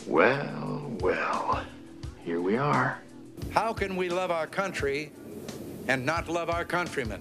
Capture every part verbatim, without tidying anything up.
Well, well, here we are. How can we love our country and not love our countrymen?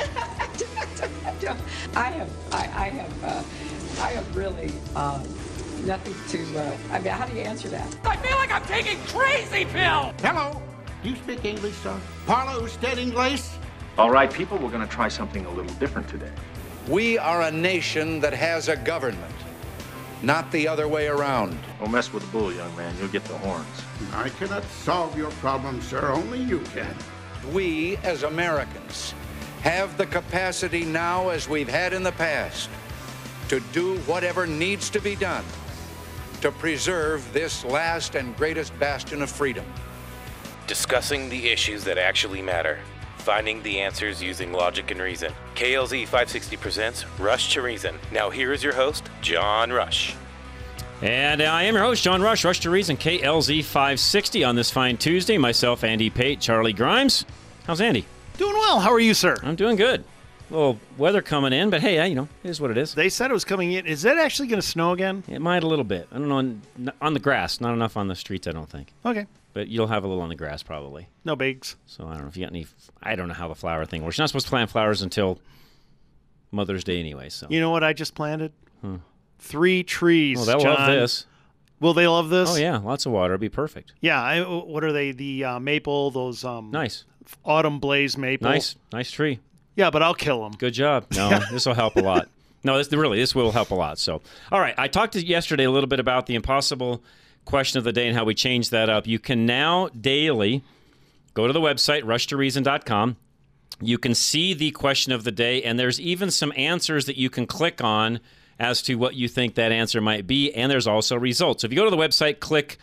I have, I, I have, uh, I have really uh, nothing to. Uh, I mean, how do you answer that? I feel like I'm taking crazy pills. Hello. Do you speak English, sir? Parlo usted inglés? All right, people, we're going to try something a little different today. We are a nation that has a government, not the other way around. Don't mess with the bull, young man. You'll get the horns. I cannot solve your problem, sir. Only you can. We, as Americans, have the capacity now, as we've had in the past, to do whatever needs to be done to preserve this last and greatest bastion of freedom. Discussing the issues that actually matter. Finding the answers using logic and reason. K L Z five sixty presents Rush to Reason. Now here is your host, John Rush. And I am your host, John Rush, Rush to Reason, K L Z five sixty on this fine Tuesday. Myself, Andy Pate, Charlie Grimes. How's Andy? Doing well. How are you, sir? I'm doing good. A little weather coming in, but hey, you know, it is what it is. They said it was coming in. Is it actually going to snow again? It might a little bit. I don't know, on, on the grass. Not enough on the streets, I don't think. Okay. But you'll have a little on the grass probably. No bigs. So I don't know if you got any. I don't know how the flower thing works. You're not supposed to plant flowers until Mother's Day anyway. So you know what I just planted? Hmm. Three trees. Oh, they'll John. love this. Will they love this? Oh yeah, lots of water. It'll be perfect. Yeah. I, what are they? The uh, maple. Those um. Nice. Autumn blaze maple. Nice, nice tree. Yeah, but I'll kill them. Good job. No, this will help a lot. No, this really this will help a lot. So, all right, I talked to yesterday a little bit about the impossible question of the day and how we changed that up. You can now daily go to the website rush to reason dot com. You can see the question of the day, and there's even some answers that you can click on as to what you think that answer might be, and there's also results. So if you go to the website, click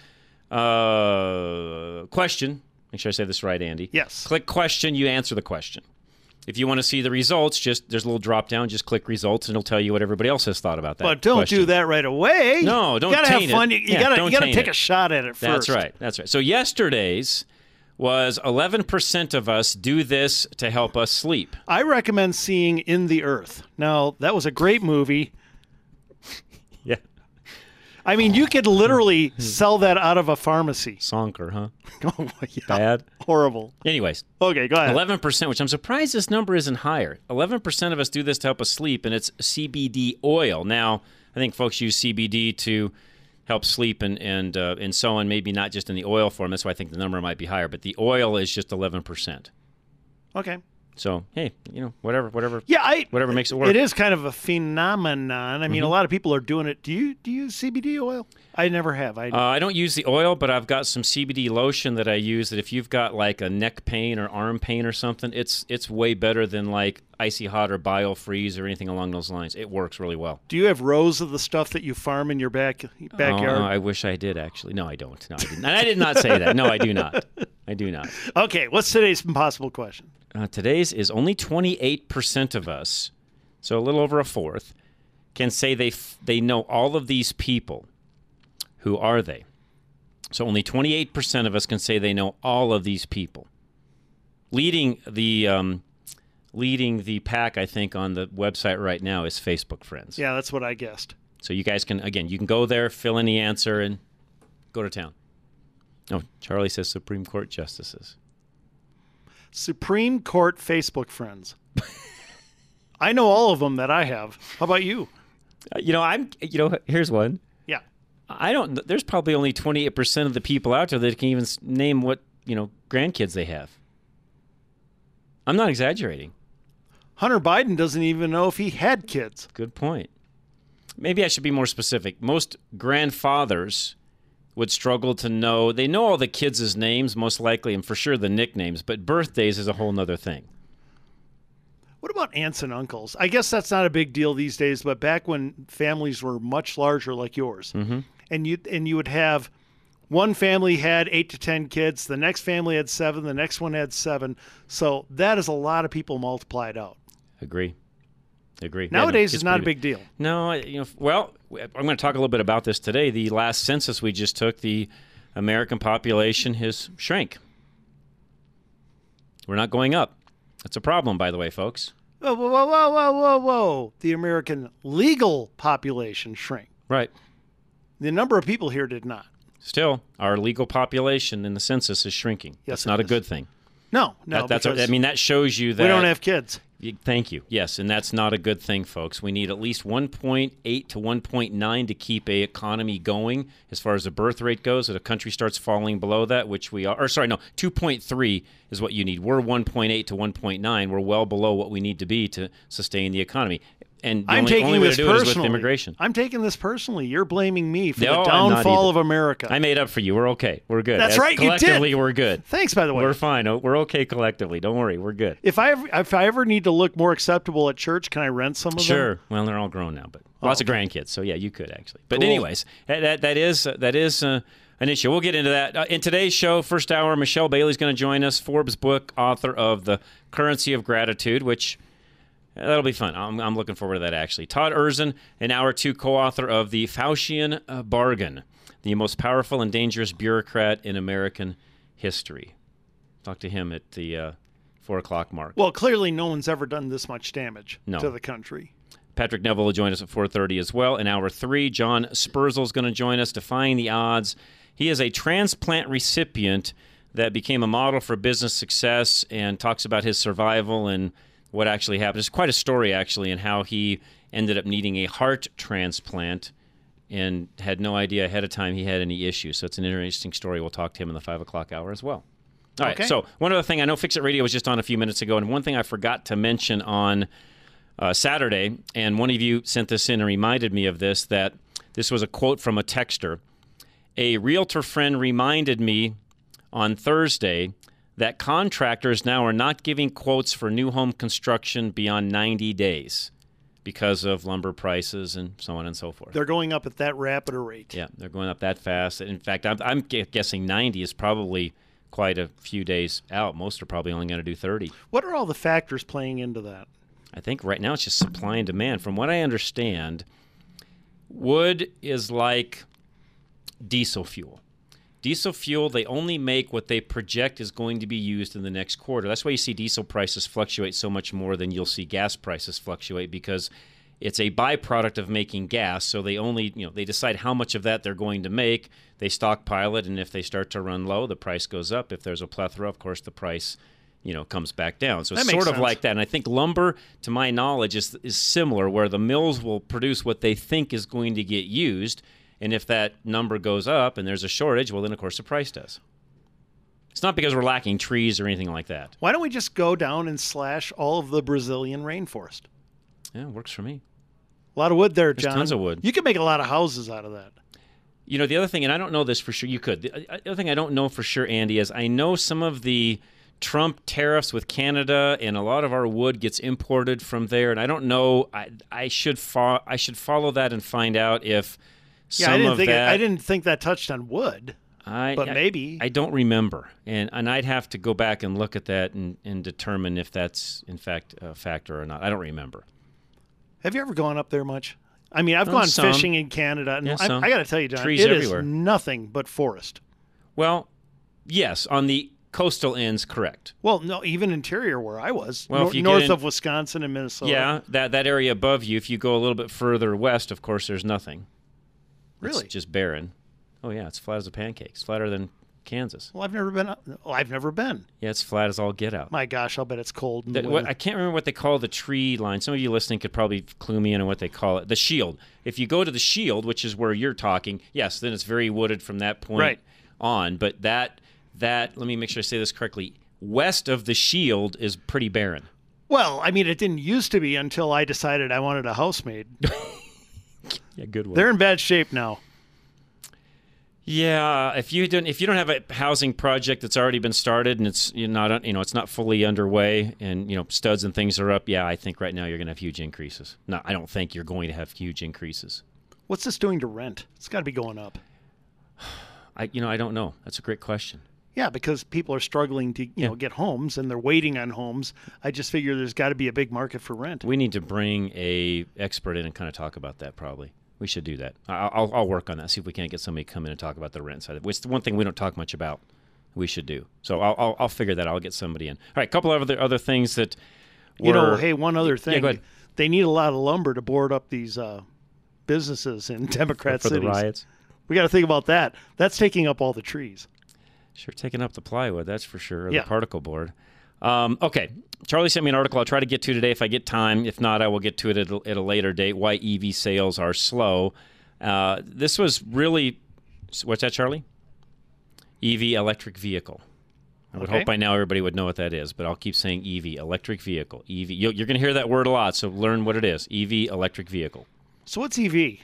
uh, question. Make sure I say this right, Andy. Yes. Click question, you answer the question. If you want to see the results, just there's a little drop down. Just click results, and it'll tell you what everybody else has thought about that. But don't question. do that right away. No, don't. You gotta taint have fun. It. You, you yeah, gotta you gotta take it. a shot at it first. That's right. That's right. So yesterday's was eleven percent of us do this to help us sleep. I recommend seeing In the Earth. Now that was a great movie. Yeah. I mean, you could literally sell that out of a pharmacy. Sonker, huh? Oh, yeah. Bad. Horrible. Anyways. Okay, go ahead. eleven percent, which I'm surprised this number isn't higher. eleven percent of us do this to help us sleep, and it's C B D oil. Now, I think folks use C B D to help sleep and and uh, and so on, maybe not just in the oil form. That's why I think the number might be higher. But the oil is just eleven percent. Okay. So, hey, you know, whatever, whatever. Yeah, I, whatever makes it work. It is kind of a phenomenon. I mean, mm-hmm. a lot of people are doing it. Do you do you use C B D oil? I never have. I uh, I don't use the oil, but I've got some C B D lotion that I use that if you've got like a neck pain or arm pain or something, it's it's way better than like Icy Hot or BioFreeze or anything along those lines. It works really well. Do you have rows of the stuff that you farm in your back backyard? Oh, I wish I did, actually. No, I don't. No, I didn't. And I did not say that. No, I do not. I do not. Okay, what's today's impossible question? Uh, today's is only twenty-eight percent of us, so a little over a fourth, can say they f- they know all of these people. Who are they? So only twenty-eight percent of us can say they know all of these people. Leading the um, leading the pack, I think, on the website right now is Facebook friends. Yeah, that's what I guessed. So you guys can, again, you can go there, fill in the answer, and go to town. Oh, Charlie says Supreme Court justices. Supreme Court Facebook friends. I know all of them that I have. How about you? Uh, you know, I'm. You know, here's one. Yeah. I don't. There's probably only twenty-eight percent of the people out there that can even name what you know grandkids they have. I'm not exaggerating. Hunter Biden doesn't even know if he had kids. Good point. Maybe I should be more specific. Most grandfathers would struggle to know. They know all the kids' names, most likely, and for sure the nicknames, but birthdays is a whole nother thing. What about aunts and uncles? I guess that's not a big deal these days, but back when families were much larger like yours, mm-hmm. and you and you would have one family had eight to ten kids, the next family had seven, the next one had seven. So that is a lot of people multiplied out. Agree. Agree. Nowadays, yeah, no, it's not a big deal. No, you know. Well, I'm going to talk a little bit about this today. The last census we just took, the American population has shrank. We're not going up. That's a problem, by the way, folks. Whoa, whoa, whoa, whoa, whoa, whoa, whoa! The American legal population shrank. Right. The number of people here did not. Still, our legal population in the census is shrinking. Yes, That's not it a is. good thing. No, no. That, that's because I mean, that shows you that we don't have kids. Thank you. Yes, and that's not a good thing, folks. We need at least one point eight to one point nine to keep a economy going as far as the birth rate goes. If a country starts falling below that, which we are, or sorry, no, two point three is what you need. We're one point eight to one point nine. We're well below what we need to be to sustain the economy. And the I'm only, taking only way this to do it is with personally. immigration. I'm taking this personally. You're blaming me for No, the I'm not downfall either. of America. I made up for you. We're okay. We're good. That's As right, you did. Collectively, we're good. Thanks, by the way. We're fine. Oh, We're okay collectively. Don't worry. We're good. If I ever, if I ever need to look more acceptable at church, can I rent some of them? Sure. Well, they're all grown now, but lots okay. of grandkids. So yeah, you could actually. But Cool. anyways, that that, that is uh, that is uh, an issue. We'll get into that uh, in today's show. First hour, Michelle Bailey's going to join us. Forbes book author of The Currency of Gratitude, which. That'll be fun. I'm, I'm looking forward to that, actually. Todd Erzin, an hour two co-author of The Faucian uh, Bargain, the most powerful and dangerous bureaucrat in American history. Talk to him at the uh, four o'clock mark. Well, clearly no one's ever done this much damage No. to the country. Patrick Neville will join us at four thirty as well. In hour three, John Spurzl is going to join us, Defying the Odds. He is a transplant recipient that became a model for business success and talks about his survival and what actually happened. It's quite a story, actually, and how he ended up needing a heart transplant and had no idea ahead of time he had any issues. So it's an interesting story. We'll talk to him in the five o'clock hour as well. All right, Okay. so one other thing. I know Fix It Radio was just on a few minutes ago, and one thing I forgot to mention on uh, Saturday, and one of you sent this in and reminded me of this, that this was a quote from a texter. A realtor friend reminded me on Thursday that contractors now are not giving quotes for new home construction beyond ninety days because of lumber prices and so on and so forth. They're going up at that rapid a rate. Yeah, they're going up that fast. In fact, I'm, I'm gu- guessing ninety is probably quite a few days out. Most are probably only going to do thirty. What are all the factors playing into that? I think right now it's just supply and demand. From what I understand, wood is like diesel fuel. Diesel fuel, they only make what they project is going to be used in the next quarter. That's why you see diesel prices fluctuate so much more than you'll see gas prices fluctuate, because it's a byproduct of making gas. So they only, you know, they decide how much of that they're going to make. They stockpile it, and if they start to run low, the price goes up. If there's a plethora, of course, the price, you know, comes back down. So it's That makes sort of sense. like that. And I think lumber, to my knowledge, is is similar, where the mills will produce what they think is going to get used. And if that number goes up and there's a shortage, well, then, of course, the price does. It's not because we're lacking trees or anything like that. Why don't we just go down and slash all of the Brazilian rainforest? Yeah, it works for me. A lot of wood there, There's John. tons of wood. You could make a lot of houses out of that. You know, the other thing, and I don't know this for sure, you could. The other thing I don't know for sure, Andy, is I know some of the Trump tariffs with Canada, and a lot of our wood gets imported from there. And I don't know, I, I, should, fo- I should follow that and find out if Yeah, some I didn't of think it, that... I didn't think that touched on wood. I, but I- maybe. I don't remember, and and I'd have to go back and look at that and, and determine if that's in fact a factor or not. I don't remember. Have you ever gone up there much? I mean, I've Oh, gone some. fishing in Canada, and Yeah, I, some. I got to tell you, John, Trees it everywhere. is nothing but forest. Well, yes, on the coastal ends, correct. Well, no, even interior where I was, Well, nor- if you get north in- of Wisconsin and Minnesota. Yeah, that that area above you. If you go a little bit further west, of course, there's nothing. Really? It's just barren. Oh yeah, it's flat as a pancake. It's flatter than Kansas. Well, I've never been. Up, well, I've never been. Yeah, it's flat as all get out. My gosh, I'll bet it's cold. In the The- what, winter. I can't remember what they call the tree line. Some of you listening could probably clue me in on what they call it. The shield. If you go to the shield, which is where you're talking, yes, then it's very wooded from that point Right. on. But that that let me make sure I say this correctly. West of the shield is pretty barren. Well, I mean, it didn't used to be until I decided I wanted a housemaid. Yeah, good one. They're in bad shape now. Yeah, if you don't if you don't have a housing project that's already been started and it's you're not you know it's not fully underway and you know studs and things are up, yeah, I think right now you're going to have huge increases. No, I don't think you're going to have huge increases. What's this doing to rent? It's got to be going up. I you know I don't know. That's a great question. Yeah, because people are struggling to you Yeah. know get homes and they're waiting on homes. I just figure there's got to be a big market for rent. We need to bring a expert in and kind of talk about that. Probably we should do that. I- I'll I'll work on that. See if we can't get somebody to come in and talk about the rent side. Which is the one thing we don't talk much about. We should do. So I'll I'll, I'll figure that out. I'll get somebody in. All right, a couple of other other things that You know, were- hey, one other Yeah, thing. go ahead. They need a lot of lumber to board up these uh, businesses in Democrat for cities. the riots. We got to think about that. That's taking up all the trees. Sure, taking up the plywood, that's for sure, or yeah. the particle board. Um, okay, Charlie sent me an article I'll try to get to today if I get time. If not, I will get to it at a, at a later date, why E V sales are slow. Uh, this was really, what's that, Charlie? E V, electric vehicle. I would okay. hope by now everybody would know what that is, but I'll keep saying E V, electric vehicle. E V, you're going to hear that word a lot, so learn what it is. E V, electric vehicle. So what's E V?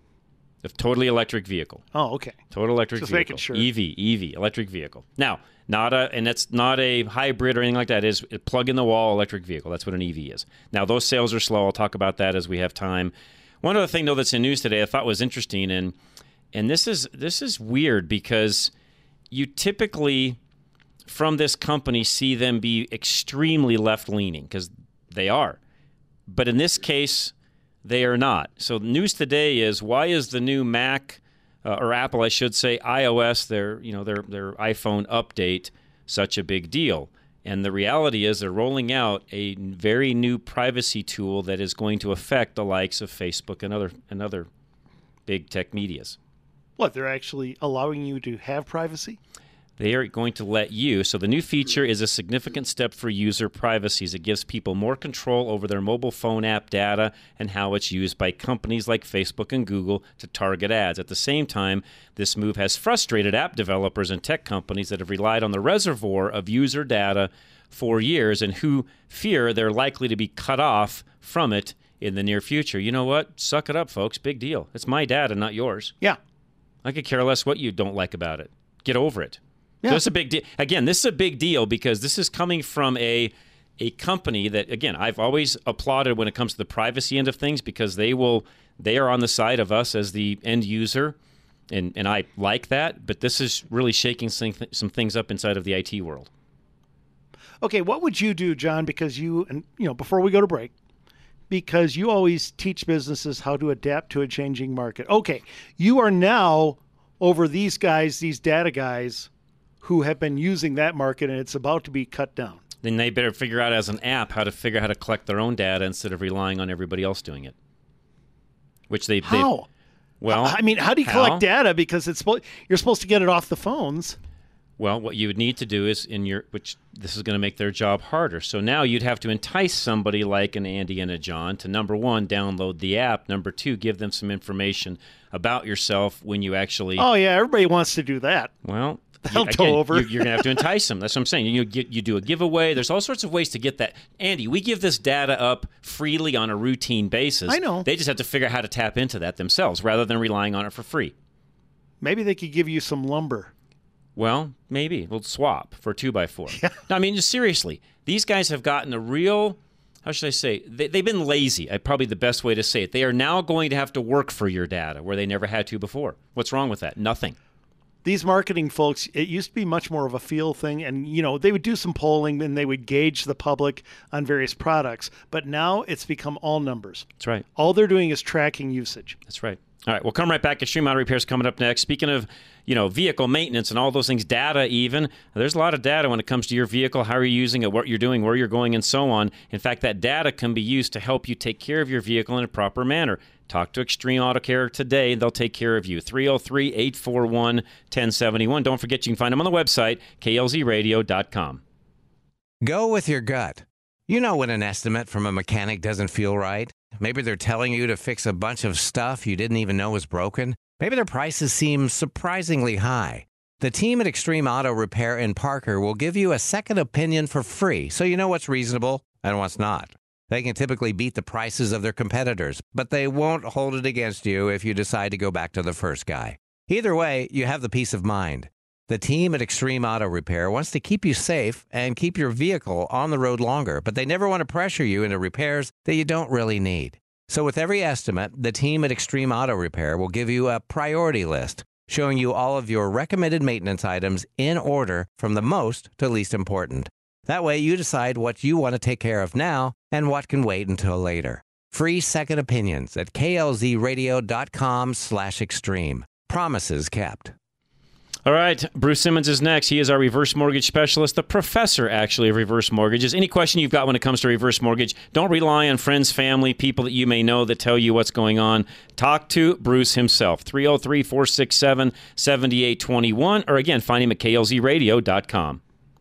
A totally electric vehicle. Oh, okay. Total electric Just vehicle. making sure. E V, E V, electric vehicle. Now, not a, and that's not a hybrid or anything like that. It is a plug-in-the-wall electric vehicle. That's what an E V is. Now, those sales are slow. I'll talk about that as we have time. One other thing, though, that's in news today I thought was interesting, and and this is this is weird because you typically, from this company, see them be extremely left-leaning because they are. But in this case, they are not. So news today is, why is the new Mac, uh, or Apple, I should say, iOS, their you know their their iPhone update, such a big deal? And the reality is they're rolling out a very new privacy tool that is going to affect the likes of Facebook and other and other big tech medias. What, they're actually allowing you to have privacy? They are going to let you. So the new feature is a significant step for user privacy. It gives people more control over their mobile phone app data and how it's used by companies like Facebook and Google to target ads. At the same time, this move has frustrated app developers and tech companies that have relied on the reservoir of user data for years and who fear they're likely to be cut off from it in the near future. You know what? Suck it up, folks. Big deal. It's my data, not yours. Yeah. I could care less what you don't like about it. Get over it. Yeah. So it's a big deal. Again, this is a big deal because this is coming from a a company that, again, I've always applauded when it comes to the privacy end of things because they will they are on the side of us as the end user, and, and I like that. But this is really shaking some, some things up inside of the I T world. Okay, what would you do, John? Because you and you know before we go to break, because you always teach businesses how to adapt to a changing market. Okay, you are now over these guys, these data guys, who have been using that market, and it's about to be cut down. Then they better figure out as an app how to figure out how to collect their own data instead of relying on everybody else doing it. Which they how? Well, I mean, how do you how? collect data? Because it's you're supposed to get it off the phones. Well, what you would need to do is in your, which this is going to make their job harder. So now you'd have to entice somebody like an Andy and a John to, number one, download the app. Number two, give them some information about yourself when you actually. Oh yeah, everybody wants to do that. Well. They'll Again, go over. You're, you're going to have to entice them. That's what I'm saying. You get, you do a giveaway. There's all sorts of ways to get that. Andy, we give this data up freely on a routine basis. I know. They just have to figure out how to tap into that themselves rather than relying on it for free. Maybe they could give you some lumber. Well, maybe. We'll swap for a two by four. Yeah. No, I mean, just seriously, these guys have gotten a real, how should I say, they, they've been lazy. I, probably the best way to say it. They are now going to have to work for your data where they never had to before. What's wrong with that? Nothing. These marketing folks, it used to be much more of a feel thing, and you know they would do some polling and they would gauge the public on various products. But now it's become all numbers. That's right. All they're doing is tracking usage. That's right. All right, we'll come right back. Extreme Auto Repair is coming up next. Speaking of, you know, vehicle maintenance and all those things, data even, there's a lot of data when it comes to your vehicle, how are you using it, what you're doing, where you're going, and so on. In fact, that data can be used to help you take care of your vehicle in a proper manner. Talk to Extreme Auto Care today. They'll take care of you. three oh three, eight four one, one oh seven one. Don't forget, you can find them on the website, K L Z radio dot com. Go with your gut. You know when an estimate from a mechanic doesn't feel right. Maybe they're telling you to fix a bunch of stuff you didn't even know was broken. Maybe their prices seem surprisingly high. The team at Extreme Auto Repair in Parker will give you a second opinion for free, so you know what's reasonable and what's not. They can typically beat the prices of their competitors, but they won't hold it against you if you decide to go back to the first guy. Either way, you have the peace of mind. The team at Extreme Auto Repair wants to keep you safe and keep your vehicle on the road longer, but they never want to pressure you into repairs that you don't really need. So with every estimate, the team at Extreme Auto Repair will give you a priority list, showing you all of your recommended maintenance items in order from the most to least important. That way you decide what you want to take care of now and what can wait until later. Free second opinions at K L Z radio dot com slash extreme. Promises kept. All right, Bruce Simmons is next. He is our reverse mortgage specialist, the professor, actually, of reverse mortgages. Any question you've got when it comes to reverse mortgage, don't rely on friends, family, people that you may know that tell you what's going on. Talk to Bruce himself, three oh three, four six seven, seven eight two one, or again, find him at K L Z radio dot com.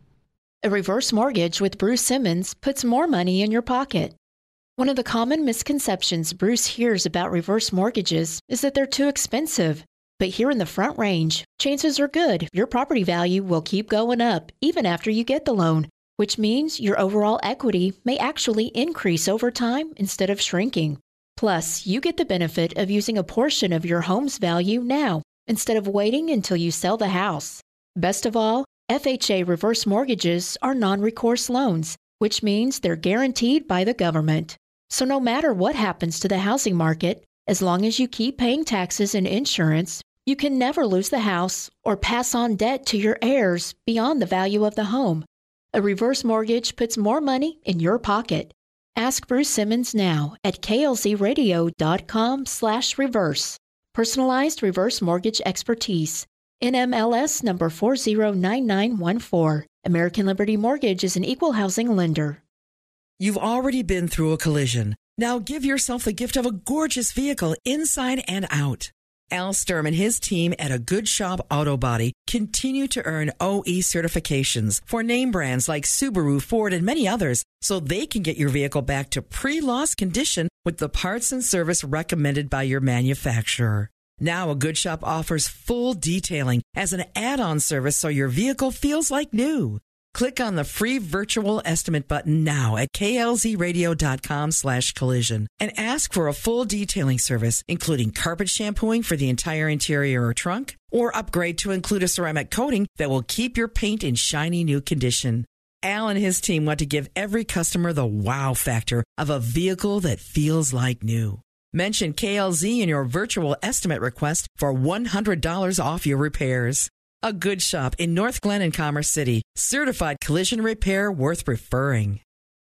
A reverse mortgage with Bruce Simmons puts more money in your pocket. One of the common misconceptions Bruce hears about reverse mortgages is that they're too expensive. But here in the Front Range, chances are good your property value will keep going up even after you get the loan, which means your overall equity may actually increase over time instead of shrinking. Plus, you get the benefit of using a portion of your home's value now instead of waiting until you sell the house. Best of all, F H A reverse mortgages are non-recourse loans, which means they're guaranteed by the government. So no matter what happens to the housing market, as long as you keep paying taxes and insurance, you can never lose the house or pass on debt to your heirs beyond the value of the home. A reverse mortgage puts more money in your pocket. Ask Bruce Simmons now at K L Z radio dot com slash reverse. Personalized reverse mortgage expertise. N M L S number four zero nine nine one four. American Liberty Mortgage is an equal housing lender. You've already been through a collision. Now give yourself the gift of a gorgeous vehicle inside and out. Al Sturm and his team at A Good Shop Auto Body continue to earn O E certifications for name brands like Subaru, Ford, and many others, so they can get your vehicle back to pre-loss condition with the parts and service recommended by your manufacturer. Now A Good Shop offers full detailing as an add-on service so your vehicle feels like new. Click on the free virtual estimate button now at K L Z radio dot com slash collision and ask for a full detailing service, including carpet shampooing for the entire interior or trunk, or upgrade to include a ceramic coating that will keep your paint in shiny new condition. Al and his team want to give every customer the wow factor of a vehicle that feels like new. Mention K L Z in your virtual estimate request for one hundred dollars off your repairs. A Good Shop in North Glen and Commerce City. Certified collision repair worth referring.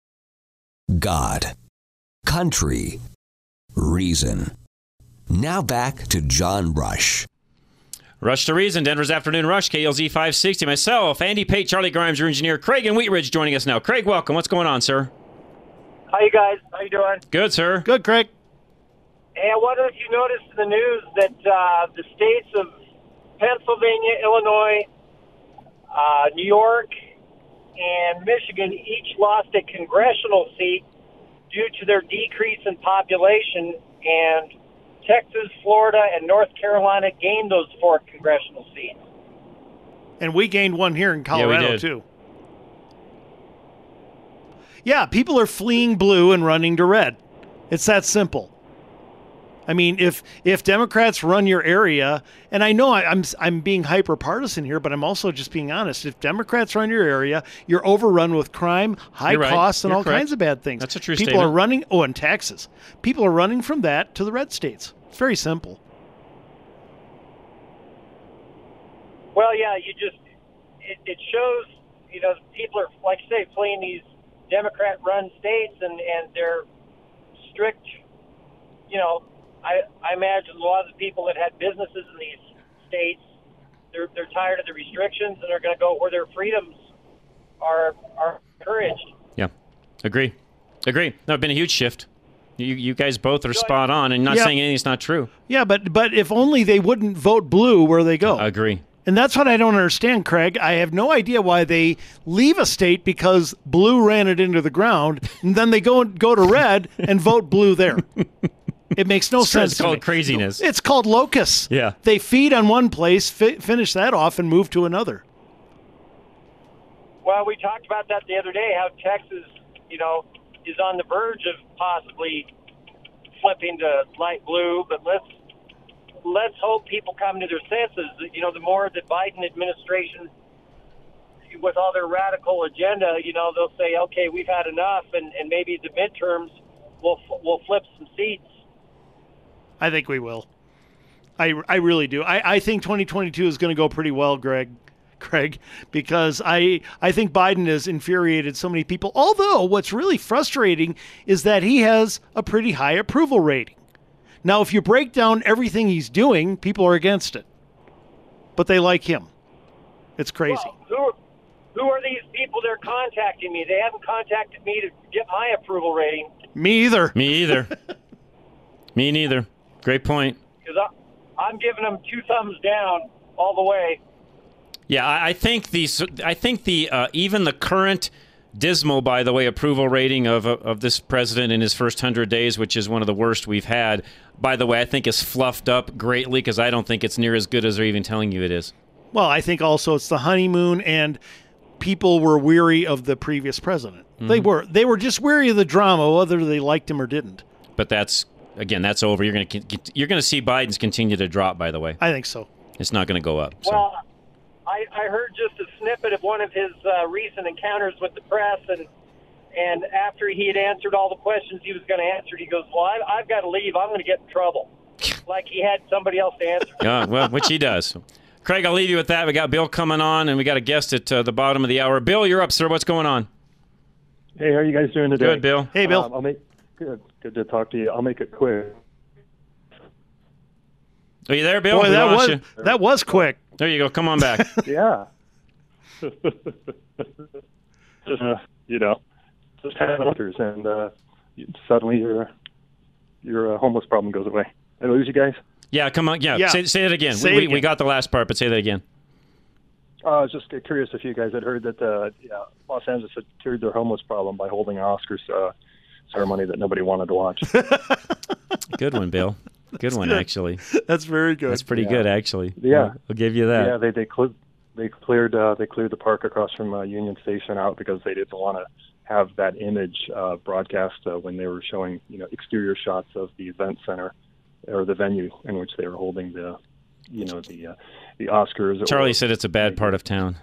God, country, reason. Now back to John Rush. Rush to Reason, Denver's Afternoon Rush, K L Z five sixty. Myself, Andy Pate, Charlie Grimes, your engineer, Craig and Wheatridge joining us now. Craig, welcome. What's going on, sir? How you guys? How you doing? Good, sir. Good, Craig. Hey, I wonder if you noticed in the news that uh, the states of Pennsylvania, Illinois, uh, New York, and Michigan each lost a congressional seat due to their decrease in population, and Texas, Florida, and North Carolina gained those four congressional seats. And we gained one here in Colorado, yeah, we did. too. Yeah, people are fleeing blue and running to red. It's that simple. I mean, if if Democrats run your area, and I know I, I'm I'm being hyper partisan here, but I'm also just being honest. If Democrats run your area, you're overrun with crime, high You're right. costs, and You're all correct. kinds of bad things. That's a true People statement. are running. Oh, and taxes. People are running from that to the red states. It's very simple. Well, yeah, you just it, it shows. You know, people are, like you say, fleeing these Democrat-run states, and and they're strict. You know. I, I imagine a lot of the people that had businesses in these states, they're they're tired of the restrictions, and they're going to go where their freedoms are are encouraged. Yeah, agree, agree. No, it's been a huge shift. You you guys both are spot on, and not Yeah. saying anything's not true. Yeah, but but if only they wouldn't vote blue where they go. I agree. And that's what I don't understand, Craig. I have no idea why they leave a state because blue ran it into the ground, and then they go go to red and vote blue there. It makes no It's sense. It's to called me. craziness. It's called locusts. Yeah. They feed on one place, fi- finish that off, and move to another. Well, we talked about that the other day, how Texas, you know, is on the verge of possibly flipping to light blue, but let's let's hope people come to their senses. You know, the more the Biden administration, with all their radical agenda, you know, they'll say, okay, we've had enough, and, and maybe the midterms will will flip some seats. I think we will. I, I really do. I, I think twenty twenty-two is going to go pretty well, Greg, Craig, because I I think Biden has infuriated so many people. Although what's really frustrating is that he has a pretty high approval rating. Now, if you break down everything he's doing, people are against it, but they like him. It's crazy. Well, who, who are these people they're contacting me? They haven't contacted me to get my approval rating. Me either. Me either. Me neither. Great point. Because I'm giving them two thumbs down all the way. Yeah, I, I think the I think the uh, even the current dismal, by the way, approval rating of of this president in his first hundred days, which is one of the worst we've had. By the way, I think is fluffed up greatly because I don't think it's near as good as they're even telling you it is. Well, I think also it's the honeymoon, and people were weary of the previous president. Mm-hmm. They were they were just weary of the drama, whether they liked him or didn't. But that's again, that's over. You're going to you're going to see Biden's continue to drop. By the way, I think so. It's not going to go up. So. Well, I, I heard just a snippet of one of his uh, recent encounters with the press, and and after he had answered all the questions he was going to answer, he goes, "Well, I, I've got to leave. I'm going to get in trouble," like he had somebody else to answer. Yeah, well, which he does. Craig, I'll leave you with that. We got Bill coming on, and we got a guest at uh, the bottom of the hour. Bill, you're up, sir. What's going on? Hey, how are you guys doing today? Good, Bill. Hey, Bill. Um, I'll make good. Good to talk to you. I'll make it quick. Are you there, Bill? Boy, We that lost was you. that was quick. There you go. Come on back. Yeah. Just uh, you know, just having others, and uh, suddenly your your uh, homeless problem goes away. Did I lose you guys? Yeah, come on. Yeah, Yeah. Say, say it again. Say we, it we, again. we got the last part, but say that again. Uh, I was just curious if you guys had heard that uh, yeah, Los Angeles had cured their homeless problem by holding an Oscars uh, ceremony that nobody wanted to watch. Good one, Bill. Good one, good. actually. That's very good. That's pretty Yeah. good, actually. Yeah. I'll, I'll give you that. Yeah, they they cleared they cleared uh, they cleared the park across from uh, Union Station out because they didn't want to have that image uh, broadcast uh, when they were showing you know exterior shots of the event center or the venue in which they were holding the you know the uh, the Oscars. Charlie or, said it's a bad part of town.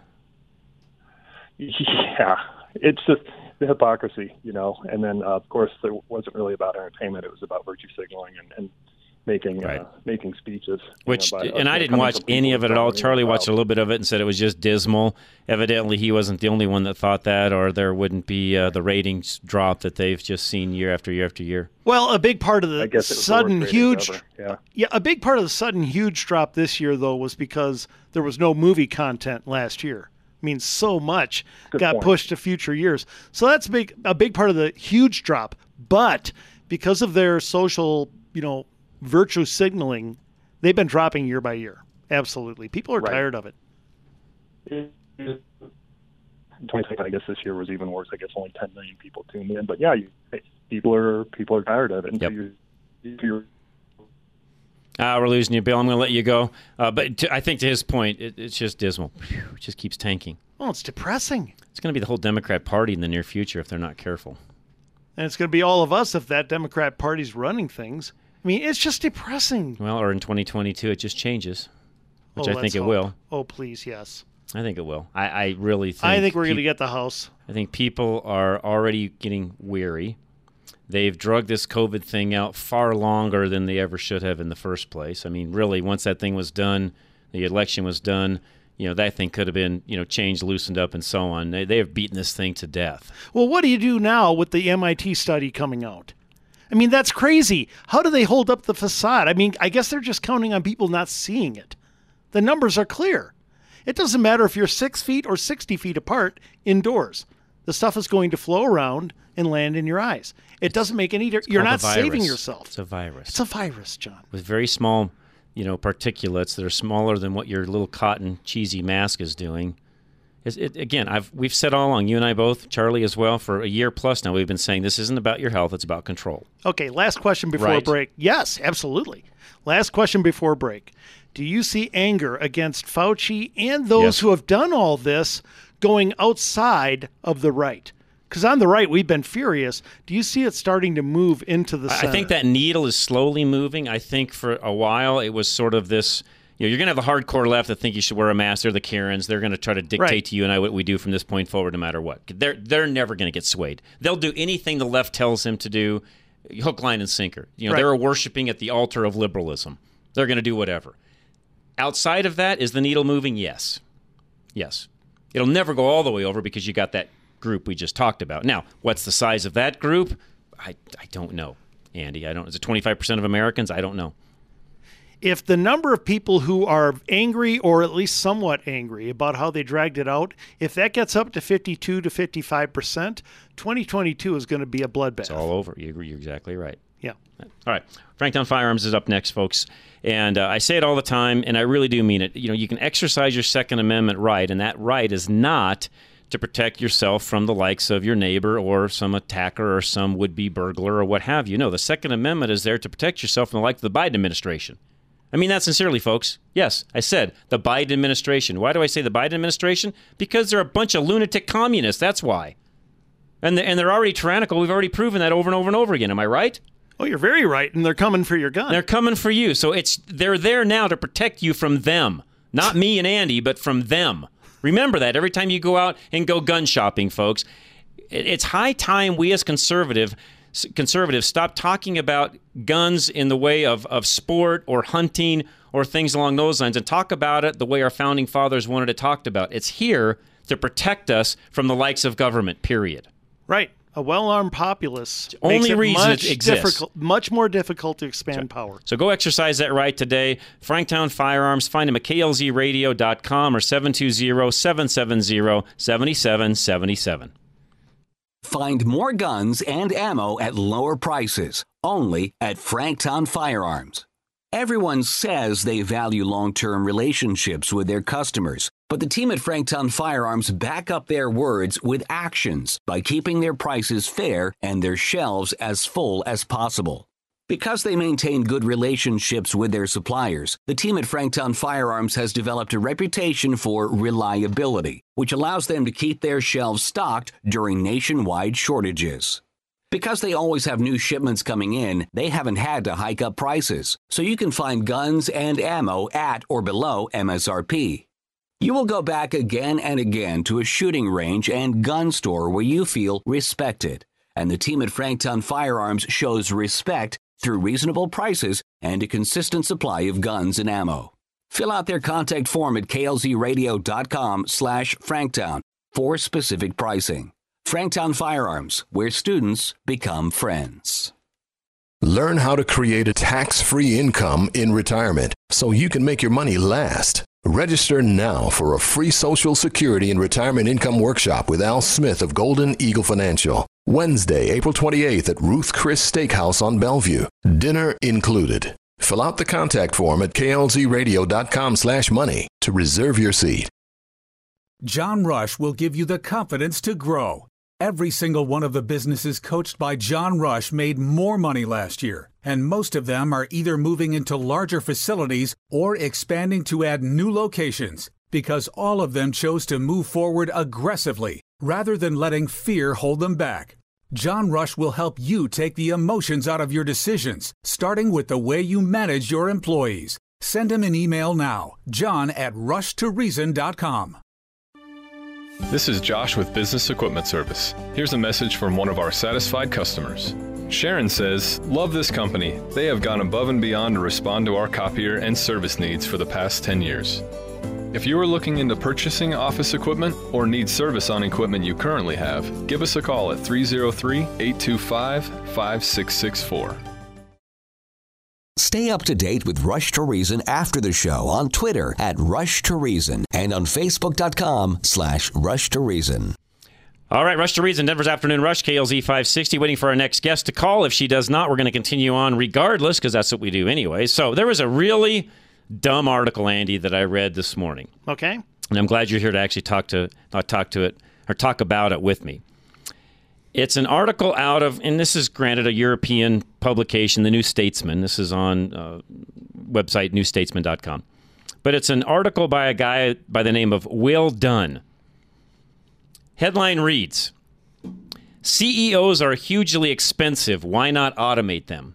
Yeah, it's just the hypocrisy, you know. And then uh, of course it wasn't really about entertainment; it was about virtue signaling and. and making right. uh, making speeches. Which you know, by, and uh, I didn't coming watch from any people of it who at all. don't really Charlie know watched a about little bit of it and said it was just dismal. Evidently, he wasn't the only one that thought that, or there wouldn't be uh, the ratings drop that they've just seen year after year after year. Well, a big part of I the guess it was the sudden worst huge, ratings ever. Yeah. yeah, a big part of the sudden huge drop this year though was because there was no movie content last year. I mean, so much Good got point. pushed to future years. So that's big, a big part of the huge drop. But because of their social, you know, virtue signaling, they've been dropping year by year. Absolutely. People are Right. tired of it. twenty twenty, I guess this year was even worse. I guess only ten million people tuned in. But yeah, you, people are people are tired of it. And Yep. so you're, you're Ah, we're losing you, Bill. I'm going to let you go. Uh, but to, I think to his point, it, it's just dismal. Phew, it just keeps tanking. Well, it's depressing. It's going to be the whole Democrat Party in the near future if they're not careful. And it's going to be all of us if that Democrat Party's running things. I mean, it's just depressing. Well, or in twenty twenty-two, it just changes, which Oh, I let's think it hope. will. Oh, please, yes. I think it will. I, I really think. I think we're going to peop- get the House. I think people are already getting weary. They've drugged this COVID thing out far longer than they ever should have in the first place. I mean, really, once that thing was done, the election was done, you know, that thing could have been, you know, changed, loosened up, and so on. They, they have beaten this thing to death. Well, what do you do now with the M I T study coming out? I mean, that's crazy. How do they hold up the facade? I mean, I guess they're just counting on people not seeing it. The numbers are clear. It doesn't matter if you're six feet or sixty feet apart indoors. The stuff is going to flow around and land in your eyes. It doesn't make any difference. You're called not a saving virus. yourself. It's a virus. It's a virus, John. With very small, you know, particulates that are smaller than what your little cotton cheesy mask is doing. It's, it, again, I've we've said all along, you and I both, Charlie as well, for a year plus now, we've been saying this isn't about your health, it's about control. Okay, last question before Right. break. Yes, absolutely. Last question before break. Do you see anger against Fauci and those Yes. who have done all this going outside of the right? Because on the right, we've been furious. Do you see it starting to move into the I- center? I think that needle is slowly moving. I think for a while it was sort of this, you know, you're going to have the hardcore left that think you should wear a mask. They're the Karens. They're going to try to dictate Right. to you and I what we do from this point forward no matter what. They're, they're never going to get swayed. They'll do anything the left tells them to do, hook, line, and sinker. You know, Right. they're worshiping at the altar of liberalism. They're going to do whatever. Outside of that, is the needle moving? Yes. Yes. It'll never go all the way over because you got that group we just talked about. Now, what's the size of that group? I, I don't know, Andy. I don't. Is it twenty-five percent of Americans? I don't know. if the number of people who are angry or at least somewhat angry about how they dragged it out, if that gets up to fifty-two to fifty-five percent, twenty twenty-two is going to be a bloodbath. It's all over. You, you're exactly right. Yeah. All right. Franktown Firearms is up next, folks. And uh, I say it all the time, and I really do mean it. You know, you can exercise your Second Amendment right, and that right is not to protect yourself from the likes of your neighbor or some attacker or some would-be burglar or what have you. No, the Second Amendment is there to protect yourself from the likes of the Biden administration. I mean that sincerely, folks. Yes, I said the Biden administration. Why do I say the Biden administration? Because they're a bunch of lunatic communists. That's why. And they're, and they're already tyrannical. We've already proven that over and over and over again. Am I right? Oh, you're very right, and they're coming for your gun. They're coming for you. So it's they're there now to protect you from them. Not me and Andy, but from them. Remember that every time you go out and go gun shopping, folks. It's high time we as conservative, conservatives stop talking about guns in the way of, of sport or hunting or things along those lines and talk about it the way our founding fathers wanted it talked about. It's here to protect us from the likes of government, period. Right. A well-armed populace Only makes it reason much it exists. difficult, much more difficult to expand power. So go exercise that right today. Franktown Firearms. Find them at K L Z radio dot com or seven two zero, seven seven zero, seven seven seven seven. Find more guns and ammo at lower prices, only at Franktown Firearms. Everyone says they value long-term relationships with their customers, but the team at Franktown Firearms back up their words with actions by keeping their prices fair and their shelves as full as possible. Because they maintain good relationships with their suppliers, the team at Franktown Firearms has developed a reputation for reliability, which allows them to keep their shelves stocked during nationwide shortages. Because they always have new shipments coming in, they haven't had to hike up prices, so you can find guns and ammo at or below M S R P. You will go back again and again to a shooting range and gun store where you feel respected, and the team at Franktown Firearms shows respect through reasonable prices and a consistent supply of guns and ammo. Fill out their contact form at K L Z radio dot com slash Franktown for specific pricing. Franktown Firearms, where students become friends. Learn how to create a tax-free income in retirement so you can make your money last. Register now for a free Social Security and Retirement Income Workshop with Al Smith of Golden Eagle Financial. Wednesday, April twenty-eighth at Ruth Chris Steakhouse on Bellevue. Dinner included. Fill out the contact form at K L Z radio dot com slash money to reserve your seat. John Rush will give you the confidence to grow. Every single one of the businesses coached by John Rush made more money last year, and most of them are either moving into larger facilities or expanding to add new locations, because all of them chose to move forward aggressively rather than letting fear hold them back. John Rush will help you take the emotions out of your decisions, starting with the way you manage your employees. Send him an email now, john at rush to reason dot com. This is Josh with Business Equipment Service. Here's a message from one of our satisfied customers. Sharon says, "Love this company. They have gone above and beyond to respond to our copier and service needs for the past ten years. If you are looking into purchasing office equipment or need service on equipment you currently have, give us a call at three oh three, eight two five, five six six four. Stay up to date with Rush to Reason after the show on Twitter at Rush to Reason and on Facebook dot com slash Rush to Reason. All right, Rush to Reason, Denver's Afternoon Rush, K L Z five sixty, waiting for our next guest to call. If she does not, we're going to continue on regardless, because that's what we do anyway. So there was a really dumb article, Andy, that I read this morning. Okay. And I'm glad you're here to actually talk to not talk to it or talk about it with me. It's an article out of, and this is granted a European publication, The New Statesman. This is on uh, website new statesman dot com. But it's an article by a guy by the name of Will Dunn. Headline reads, C E Os are hugely expensive. Why not automate them?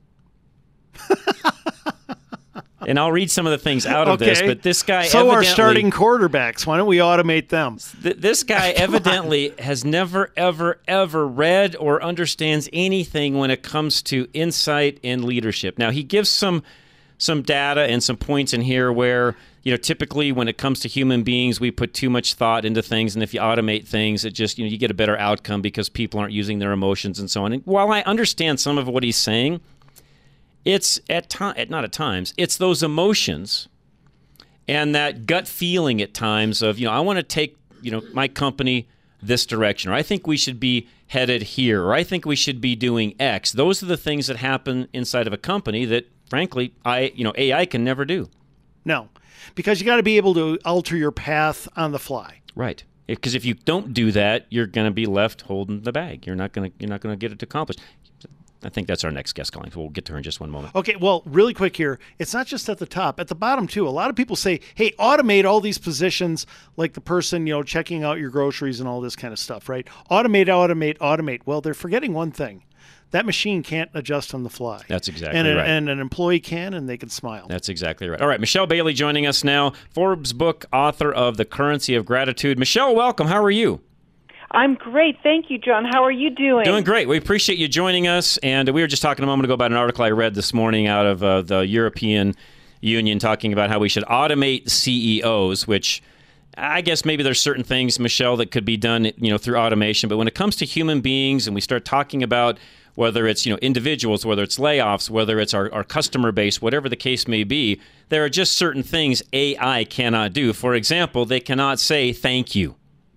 And I'll read some of the things out of okay. this, but this guy So evidently... are starting quarterbacks. Why don't we automate them? Th- this guy evidently has never, ever, ever read or understands anything when it comes to insight and leadership. Now, he gives some some data and some points in here where, you know, typically when it comes to human beings, we put too much thought into things, and if you automate things, it just, you know, you get a better outcome because people aren't using their emotions and so on. And while I understand some of what he's saying, It's at time, not at times, it's those emotions and that gut feeling at times of, you know, I want to take, you know, my company this direction, or I think we should be headed here, or I think we should be doing X. Those are the things that happen inside of a company that, frankly, I, you know, A I can never do. No, because you got to be able to alter your path on the fly. Right. Because if you don't do that, you're going to be left holding the bag. You're not going to, you're not going to get it accomplished. I think that's our next guest calling, so we'll get to her in just one moment. Okay, well, really quick here. It's not just at the top. At the bottom, too. A lot of people say, hey, automate all these positions, like the person, you know, checking out your groceries and all this kind of stuff, right? Automate, automate, automate. Well, they're forgetting one thing. That machine can't adjust on the fly. That's exactly and a, right. And an employee can, and they can smile. That's exactly right. All right, Michelle Bailey joining us now, Forbes book author of The Currency of Gratitude. Michelle, welcome. How are you? I'm great. Thank you, John. How are you doing? Doing great. We appreciate you joining us. And we were just talking a moment ago about an article I read this morning out of uh, the European Union talking about how we should automate C E Os, which I guess maybe there's certain things, Michelle, that could be done, you know, through automation. But when it comes to human beings and we start talking about whether it's, you know, individuals, whether it's layoffs, whether it's our, our customer base, whatever the case may be, there are just certain things A I cannot do. For example, they cannot say thank you.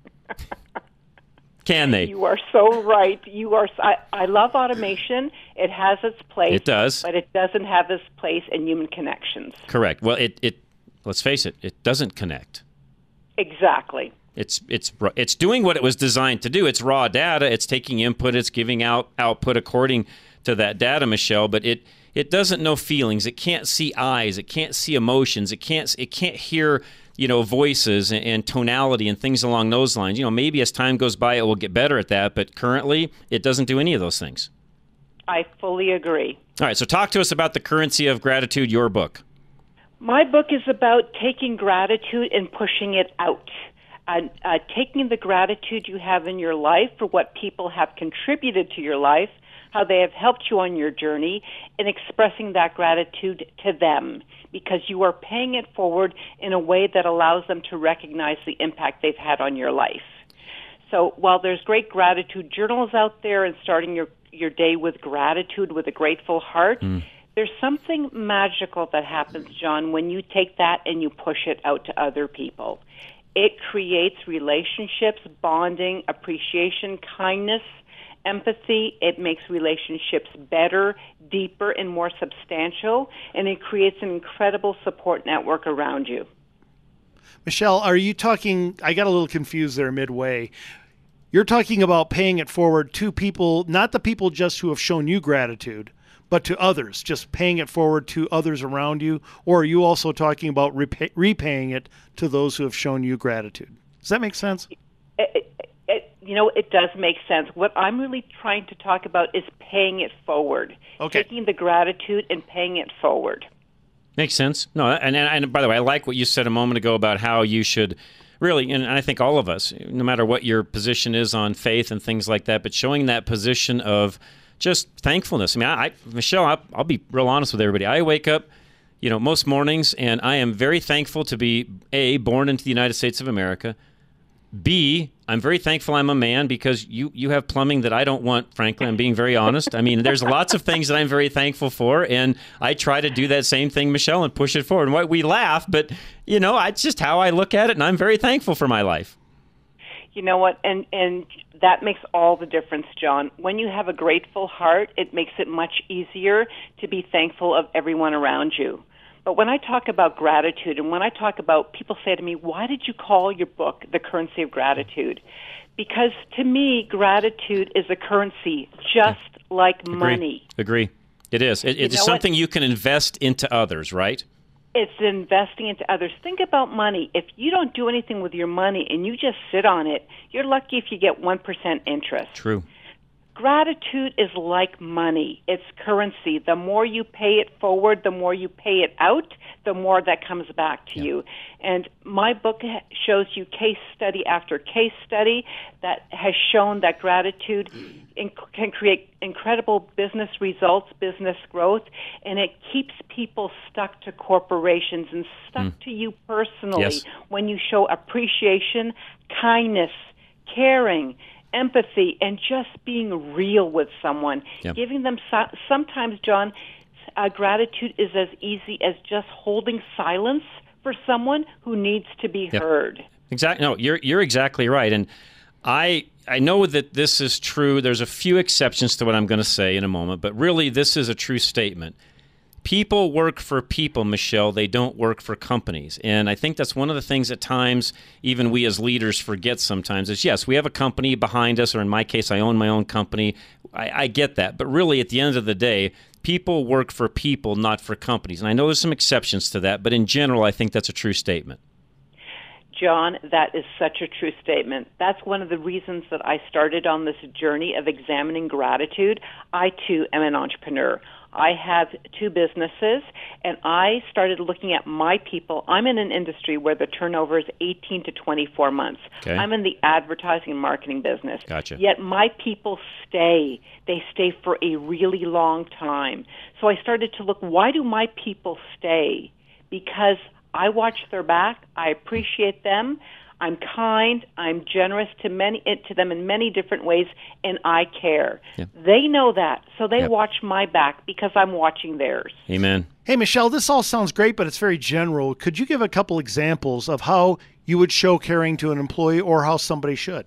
Can they? You are so right. You are. I, I love automation. It has its place. It does. But it doesn't have its place in human connections. Correct. Well, it, it let's face it, it doesn't connect. Exactly. It's it's it's doing what it was designed to do. It's raw data. It's taking input. It's giving out output according to that data, Michelle. But it it doesn't know feelings. It can't see eyes. It can't see emotions. It can't it can't hear, you know, voices and, and tonality and things along those lines. You know, maybe as time goes by, it will get better at that. But currently, it doesn't do any of those things. I fully agree. All right. So talk to us about The Currency of Gratitude, your book. My book is about taking gratitude and pushing it out. Uh, uh, taking the gratitude you have in your life for what people have contributed to your life, how they have helped you on your journey, and expressing that gratitude to them, because you are paying it forward in a way that allows them to recognize the impact they've had on your life. So while there's great gratitude journals out there and starting your, your day with gratitude, with a grateful heart, mm. there's something magical that happens, John, when you take that and you push it out to other people. It creates relationships, bonding, appreciation, kindness, empathy. It makes relationships better, deeper, and more substantial, and it creates an incredible support network around you. Michelle, are you talking, I got a little confused there midway. You're talking about paying it forward to people, not the people just who have shown you gratitude, but to others, just paying it forward to others around you? Or are you also talking about repay, repaying it to those who have shown you gratitude? Does that make sense? It, it, it, you know, it does make sense. What I'm really trying to talk about is paying it forward. Okay. Taking the gratitude and paying it forward. Makes sense. No, and, and, and by the way, I like what you said a moment ago about how you should really, and I think all of us, no matter what your position is on faith and things like that, but showing that position of just thankfulness. I mean, I, I Michelle, I, I'll be real honest with everybody. I wake up, you know, most mornings, and I am very thankful to be, A, born into the United States of America. B, I'm very thankful I'm a man because you, you have plumbing that I don't want, frankly. I'm being very honest. I mean, there's lots of things that I'm very thankful for, and I try to do that same thing, Michelle, and push it forward. And we laugh, but, you know, it's just how I look at it, and I'm very thankful for my life. You know what? And and that makes all the difference, John. When you have a grateful heart, it makes it much easier to be thankful of everyone around you. But when I talk about gratitude, and when I talk about, people say to me, why did you call your book The Currency of Gratitude? Because to me, gratitude is a currency, just like Agree. money. Agree. It is. It, it's something what? you can invest into others, right? It's investing into others. Think about money. If you don't do anything with your money and you just sit on it, you're lucky if you get one percent interest. True. Gratitude is like money. It's currency. The more you pay it forward, the more you pay it out, the more that comes back to yeah. you. And my book shows you case study after case study that has shown that gratitude can create incredible business results, business growth, and it keeps people stuck to corporations and stuck mm. to you personally yes. when you show appreciation, kindness, caring, empathy, and just being real with someone, yep. giving them so- sometimes, John, uh, gratitude is as easy as just holding silence for someone who needs to be Yep. heard. Exactly. No, you're you're exactly right. And I I know that this is true. There's a few exceptions to what I'm going to say in a moment, but really this is a true statement. People work for people, Michelle. They don't work for companies. And I think that's one of the things at times even we as leaders forget sometimes is, yes, we have a company behind us, or in my case, I own my own company. I, I get that. But really, at the end of the day, people work for people, not for companies. And I know there's some exceptions to that, but in general, I think that's a true statement. John, that is such a true statement. That's one of the reasons that I started on this journey of examining gratitude. I, too, am an entrepreneur. I have two businesses, and I started looking at my people. I'm in an industry where the turnover is eighteen to twenty-four months. Okay. I'm in the advertising and marketing business. Gotcha. Yet my people stay. They stay for a really long time. So I started to look, why do my people stay? Because I watch their back. I appreciate them. I'm kind. I'm generous to many to them in many different ways, and I care. Yep. They know that, so they Yep. watch my back because I'm watching theirs. Amen. Hey, Michelle, this all sounds great, but it's very general. Could you give a couple examples of how you would show caring to an employee or how somebody should?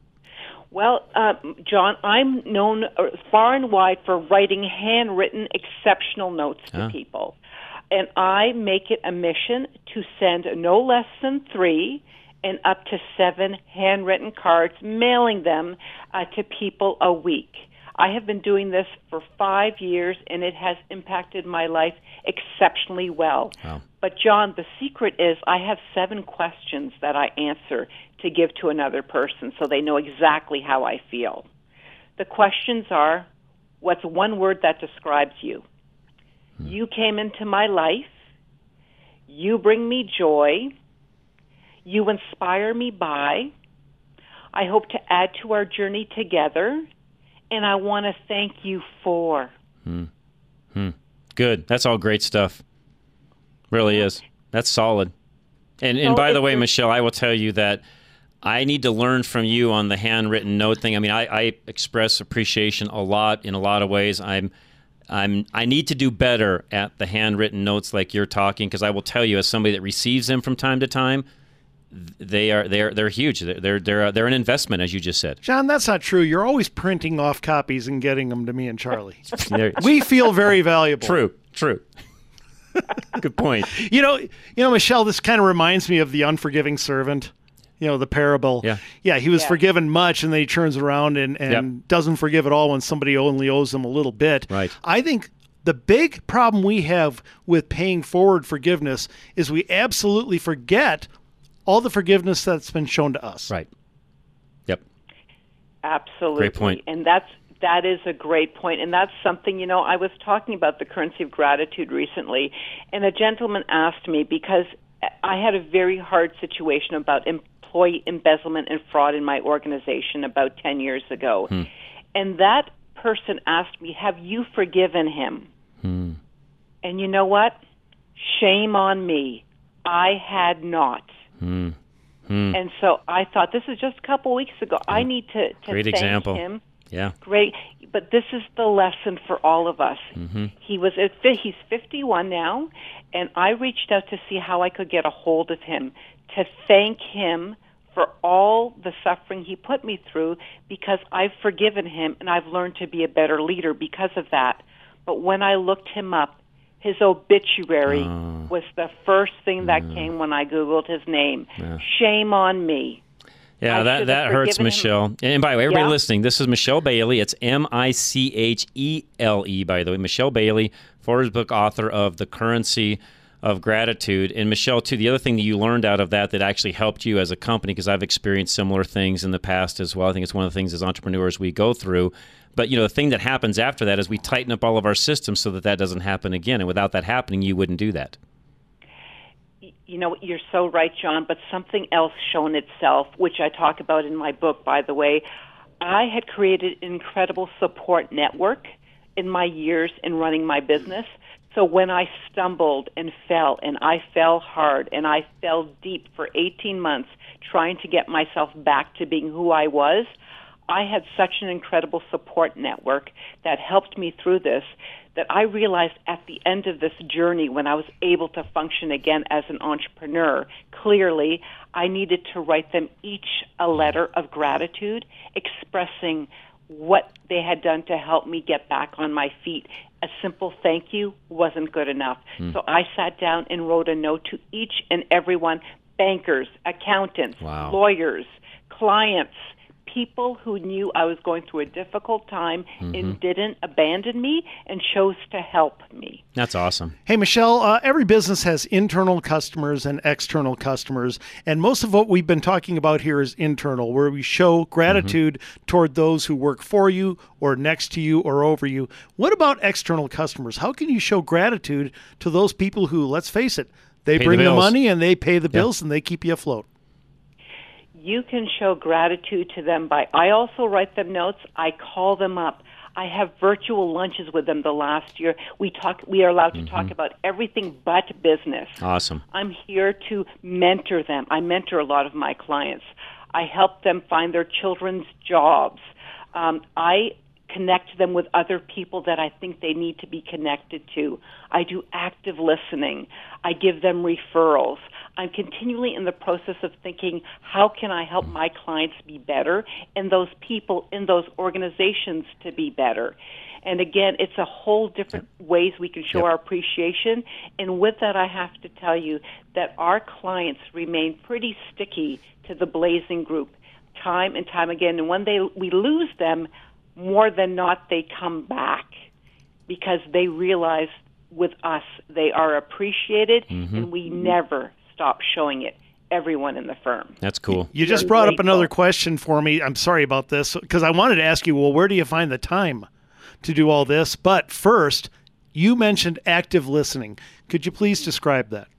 Well, uh, John, I'm known uh, far and wide for writing handwritten exceptional notes to Ah. people. And I make it a mission to send no less than three and up to seven handwritten cards, mailing them uh, to people a week. I have been doing this for five years, and it has impacted my life exceptionally well. Wow. But, John, the secret is I have seven questions that I answer to give to another person so they know exactly how I feel. The questions are, what's one word that describes you? Hmm. You came into my life. You bring me joy. You inspire me by. I hope to add to our journey together. And I want to thank you for. Hmm. Hmm. Good. That's all great stuff. Really is. That's solid. And and So by the if way, you're- Michelle, I will tell you that I need to learn from you on the handwritten note thing. I mean, I, I express appreciation a lot in a lot of ways. I'm I'm I need to do better at the handwritten notes like you're talking, because I will tell you, as somebody that receives them from time to time, they are they're they're huge. They're they're they're, they're an investment, as you just said. John, that's not true. You're always printing off copies and getting them to me and Charlie. There- We feel very valuable. True, true. Good point. You know, you know, Michelle, this kind of reminds me of the unforgiving servant. You know, the parable. Yeah. Yeah, he was Yeah. forgiven much, and then he turns around and, and Yep. doesn't forgive at all when somebody only owes him a little bit. Right. I think the big problem we have with paying forward forgiveness is we absolutely forget all the forgiveness that's been shown to us. Right. Yep. Absolutely. Great point. And that's that is a great point. And that's something, you know, I was talking about the currency of gratitude recently, and a gentleman asked me, because I had a very hard situation about employee embezzlement and fraud in my organization about ten years ago. Hmm. And that person asked me, have you forgiven him? Hmm. And you know what? Shame on me. I had not. Hmm. Hmm. And so I thought, this is just a couple weeks ago. I need to, to Great thank example. him. Yeah. Great. But this is the lesson for all of us. Mm-hmm. He was at fi- he's fifty-one now, and I reached out to see how I could get a hold of him to thank him for all the suffering he put me through, because I've forgiven him and I've learned to be a better leader because of that. But when I looked him up, his obituary Oh. was the first thing that came when I Googled his name. Yeah. Shame on me. Yeah, I that, should that have hurts, forgiven him. Michelle. And by the way, everybody Yeah. listening, this is Michelle Bailey. It's M I C H E L E, by the way. Michelle Bailey, Forbes book author of The Currency of Gratitude. And Michelle, too, the other thing that you learned out of that that actually helped you as a company, because I've experienced similar things in the past as well. I think it's one of the things as entrepreneurs we go through. But, you know, the thing that happens after that is we tighten up all of our systems so that that doesn't happen again. And without that happening, you wouldn't do that. You know, you're so right, John, but something else shown itself, which I talk about in my book, by the way. I had created an incredible support network in my years in running my business. So when I stumbled and fell, and I fell hard, and I fell deep for eighteen months trying to get myself back to being who I was, I had such an incredible support network that helped me through this that I realized at the end of this journey, when I was able to function again as an entrepreneur, clearly I needed to write them each a letter of gratitude expressing what they had done to help me get back on my feet. A simple thank you wasn't good enough. Mm. So I sat down and wrote a note to each and every one, bankers, accountants, wow. lawyers, clients, people who knew I was going through a difficult time mm-hmm. and didn't abandon me and chose to help me. That's awesome. Hey, Michelle, uh, every business has internal customers and external customers, and most of what we've been talking about here is internal, where we show gratitude mm-hmm. toward those who work for you or next to you or over you. What about external customers? How can you show gratitude to those people who, let's face it, they pay bring the, the money and they pay the bills yeah. and they keep you afloat? You can show gratitude to them by, I also write them notes, I call them up. I have virtual lunches with them the last year. We talk. We are allowed to mm-hmm. talk about everything but business. Awesome. I'm here to mentor them. I mentor a lot of my clients. I help them find their children's jobs. Um, I connect them with other people that I think they need to be connected to. I do active listening. I give them referrals. I'm continually in the process of thinking, how can I help my clients be better and those people in those organizations to be better? And again, it's a whole different ways we can show yep. our appreciation. And with that, I have to tell you that our clients remain pretty sticky to the Blazing Group time and time again. And when they we lose them, more than not, they come back because they realize with us they are appreciated, mm-hmm. and we never stop showing it. Everyone in the firm. That's cool. You just brought up another question for me. I'm sorry about this because I wanted to ask you, well, where do you find the time to do all this? But first, you mentioned active listening. Could you please describe that?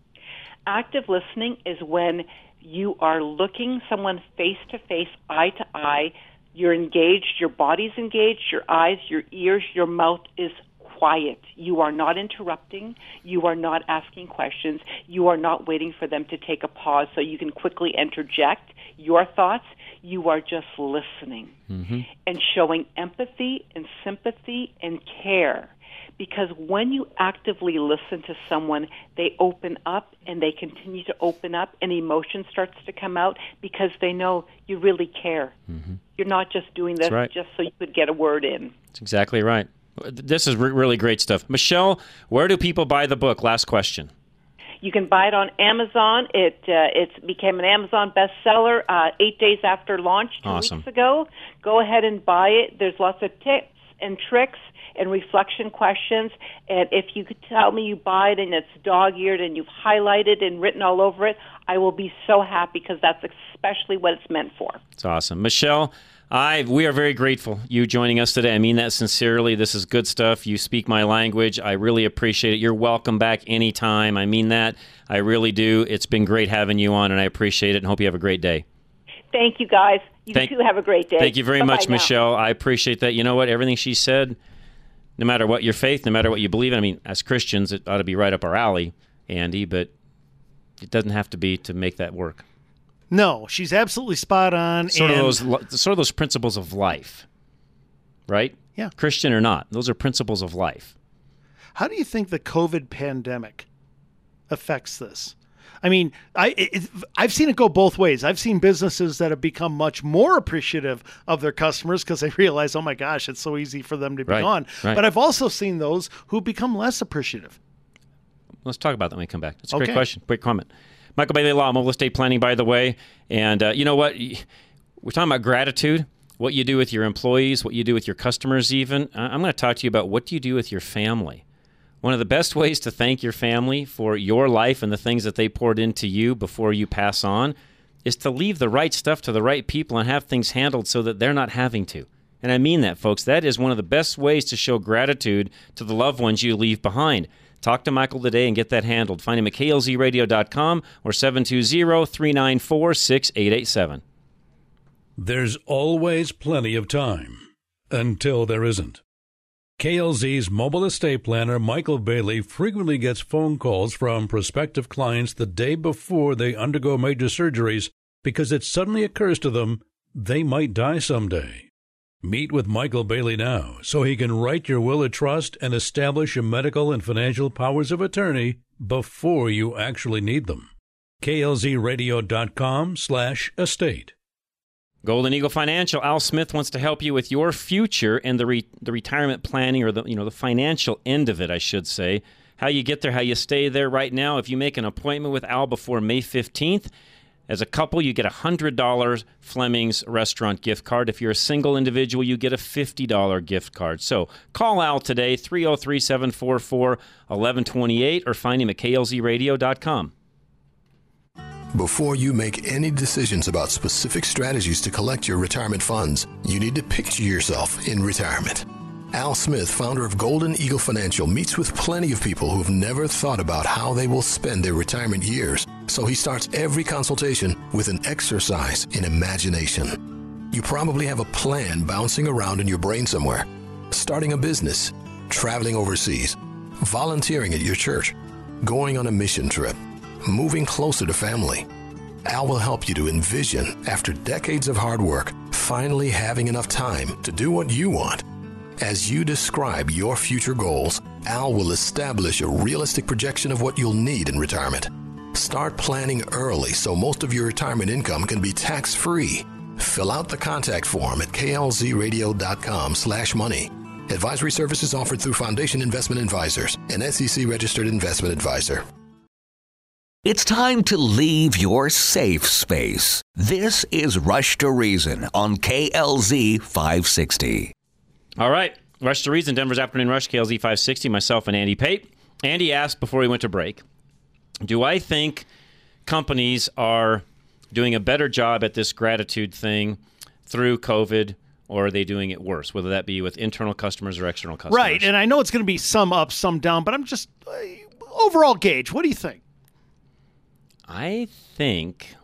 Active listening is when you are looking someone face to face, eye to eye. You're engaged, your body's engaged, your eyes, your ears, your mouth is quiet. You are not interrupting. You are not asking questions. You are not waiting for them to take a pause so you can quickly interject your thoughts. You are just listening mm-hmm. and showing empathy and sympathy and care. Because when you actively listen to someone, they open up and they continue to open up and emotion starts to come out because they know you really care. Mm-hmm. You're not just doing this right. just so you could get a word in. That's exactly right. This is re- really great stuff. Michelle, where do people buy the book? Last question. You can buy it on Amazon. It uh, it became an Amazon bestseller uh, eight days after launch two awesome. weeks ago. Go ahead and buy it. There's lots of tips and tricks and reflection questions. And if you could tell me you buy it and it's dog-eared and you've highlighted and written all over it, I will be so happy because that's especially what it's meant for. It's awesome. Michelle, I we are very grateful you joining us today. I mean that sincerely. This is good stuff. You speak my language. I really appreciate it. You're welcome back anytime. I mean that. I really do. It's been great having you on, and I appreciate it and hope you have a great day. Thank you, guys. You thank, too have a great day. Thank you very Bye-bye much, now. Michelle. I appreciate that. You know what? Everything she said, no matter what your faith, no matter what you believe in, I mean, as Christians, it ought to be right up our alley, Andy, but it doesn't have to be to make that work. No, she's absolutely spot on. Sort and of those, sort of those principles of life, right? Yeah. Christian or not, those are principles of life. How do you think the COVID pandemic affects this? I mean, I it, I've seen it go both ways. I've seen businesses that have become much more appreciative of their customers because they realize, oh my gosh, it's so easy for them to be right, gone. Right. But I've also seen those who become less appreciative. Let's talk about that when we come back. That's a okay. great question. Great comment. Michael Bailey Law, Mobile Estate Planning, by the way. And uh, you know what? We're talking about gratitude, what you do with your employees, what you do with your customers even. I'm going to talk to you about what do you do with your family. One of the best ways to thank your family for your life and the things that they poured into you before you pass on is to leave the right stuff to the right people and have things handled so that they're not having to. And I mean that, folks. That is one of the best ways to show gratitude to the loved ones you leave behind. Talk to Michael today and get that handled. Find him at K L Z radio dot com or seven two zero, three nine four, six eight eight seven. There's always plenty of time until there isn't. K L Z's mobile estate planner, Michael Bailey, frequently gets phone calls from prospective clients the day before they undergo major surgeries because it suddenly occurs to them they might die someday. Meet with Michael Bailey now so he can write your will of trust and establish your medical and financial powers of attorney before you actually need them. K L Z radio dot com slash estate. Golden Eagle Financial, Al Smith wants to help you with your future and the re- the retirement planning, or the you know the financial end of it, I should say. How you get there, how you stay there. Right now, if you make an appointment with Al before May fifteenth, as a couple, you get a one hundred dollars Fleming's restaurant gift card. If you're a single individual, you get a fifty dollars gift card. So call Al today, three oh three, seven four four, one one two eight, or find him at K L Z radio dot com. Before you make any decisions about specific strategies to collect your retirement funds, you need to picture yourself in retirement. Al Smith, founder of Golden Eagle Financial, meets with plenty of people who've never thought about how they will spend their retirement years. So he starts every consultation with an exercise in imagination. You probably have a plan bouncing around in your brain somewhere. Starting a business, traveling overseas, volunteering at your church, going on a mission trip, moving closer to family. Al will help you to envision, after decades of hard work, finally having enough time to do what you want. As you describe your future goals, Al will establish a realistic projection of what you'll need in retirement. Start planning early so most of your retirement income can be tax-free. Fill out the contact form at K L Z radio dot com slash money. Advisory services offered through Foundation Investment Advisors, an S E C-registered investment advisor. It's time to leave your safe space. This is Rush to Reason on K L Z five sixty. All right. Rush to Reason, Denver's Afternoon Rush, K L Z five sixty, myself and Andy Pate. Andy asked before we went to break, do I think companies are doing a better job at this gratitude thing through COVID, or are they doing it worse, whether that be with internal customers or external customers? Right, and I know it's going to be some up, some down, but I'm just, uh, overall gauge, what do you think? I think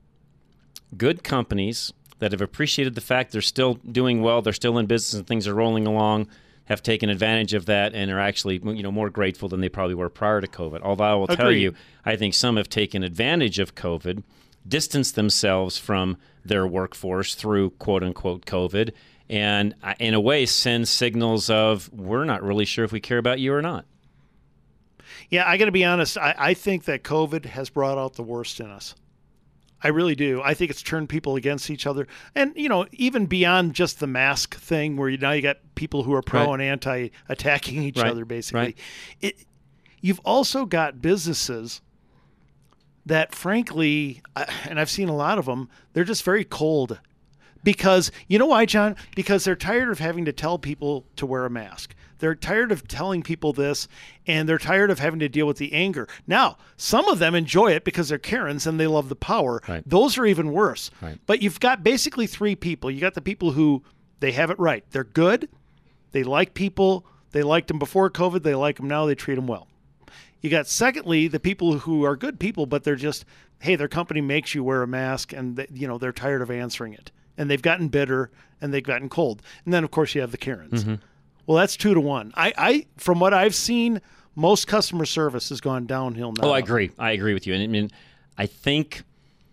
good companies that have appreciated the fact they're still doing well, they're still in business and things are rolling along, have taken advantage of that and are actually you know more grateful than they probably were prior to COVID. Although I will Agreed. tell you, I think some have taken advantage of COVID, distanced themselves from their workforce through quote-unquote COVID, and in a way send signals of we're not really sure if we care about you or not. Yeah, I got to be honest. I, I think that COVID has brought out the worst in us. I really do. I think it's turned people against each other. And, you know, even beyond just the mask thing where you, now you got people who are pro Right. and anti attacking each Right. other, basically. Right. It, you've also got businesses that, frankly, I- and I've seen a lot of them, they're just very cold. Because, you know why, John? Because they're tired of having to tell people to wear a mask. They're tired of telling people this, and they're tired of having to deal with the anger. Now, some of them enjoy it because they're Karens and they love the power. Right. Those are even worse. Right. But you've got basically three people. You got the people who, they have it right. They're good. They like people. They liked them before COVID. They like them now. They treat them well. You got, secondly, the people who are good people, but they're just, hey, their company makes you wear a mask, and they, you know they're tired of answering it. And they've gotten bitter, and they've gotten cold. And then, of course, you have the Karens. Mm-hmm. Well, that's two to one. I, I, from what I've seen, most customer service has gone downhill now. Oh, I agree. I agree with you. And I mean, I think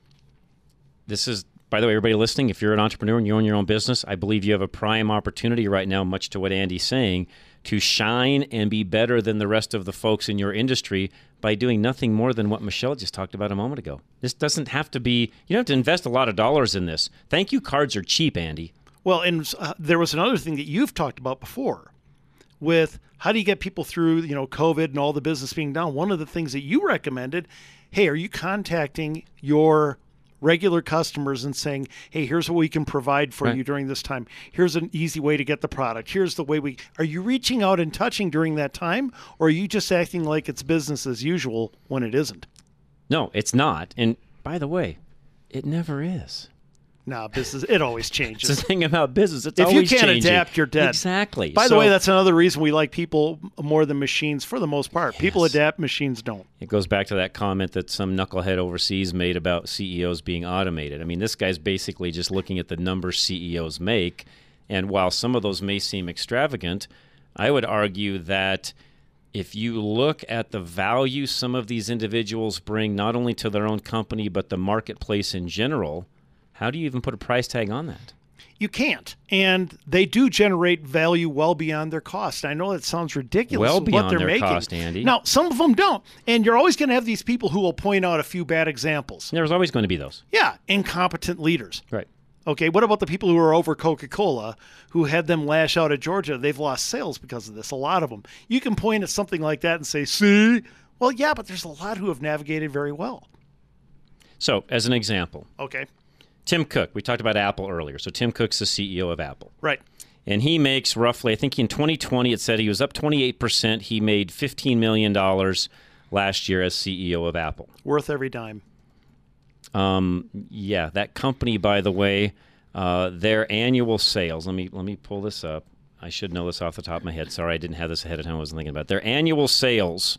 this is, by the way, everybody listening, if you're an entrepreneur and you own your own business, I believe you have a prime opportunity right now, much to what Andy's saying, to shine and be better than the rest of the folks in your industry by doing nothing more than what Michelle just talked about a moment ago. This doesn't have to be, you don't have to invest a lot of dollars in this. Thank you cards are cheap, Andy. Well, and uh, there was another thing that you've talked about before with how do you get people through, you know, COVID and all the business being down. One of the things that you recommended, hey, are you contacting your regular customers and saying, hey, here's what we can provide for Right. you during this time. Here's an easy way to get the product. Here's the way we, are you reaching out and touching during that time? Or are you just acting like it's business as usual when it isn't? No, it's not. And by the way, it never is. No, business, it always changes. It's the thing about business. It's If you always can't changing. adapt, you're dead. Exactly. By the So- way, that's another reason we like people more than machines for the most part. People Yes. adapt, machines don't. It goes back to that comment that some knucklehead overseas made about C E Os being automated. I mean, this guy's basically just looking at the numbers C E Os make, and while some of those may seem extravagant, I would argue that if you look at the value some of these individuals bring not only to their own company but the marketplace in general, How do you even put a price tag on that? You can't. And they do generate value well beyond their cost. I know that sounds ridiculous. Well beyond what they're their making. cost, Andy. Now, some of them don't. And you're always going to have these people who will point out a few bad examples. There's always going to be those. Yeah, incompetent leaders. Right. Okay, what about the people who are over Coca-Cola who had them lash out at Georgia? They've lost sales because of this, a lot of them. You can point at something like that and say, see? Well, yeah, but there's a lot who have navigated very well. So, as an example. Okay. Tim Cook, we talked about Apple earlier. So Tim Cook's the C E O of Apple. Right. And he makes roughly, I think in twenty twenty it said he was up twenty-eight percent. He made fifteen million dollars last year as C E O of Apple. Worth every dime. Um, yeah, that company, by the way, uh, their annual sales, let me let me pull this up. I should know this off the top of my head. Sorry, I didn't have this ahead of time. I wasn't thinking about it. Their annual sales,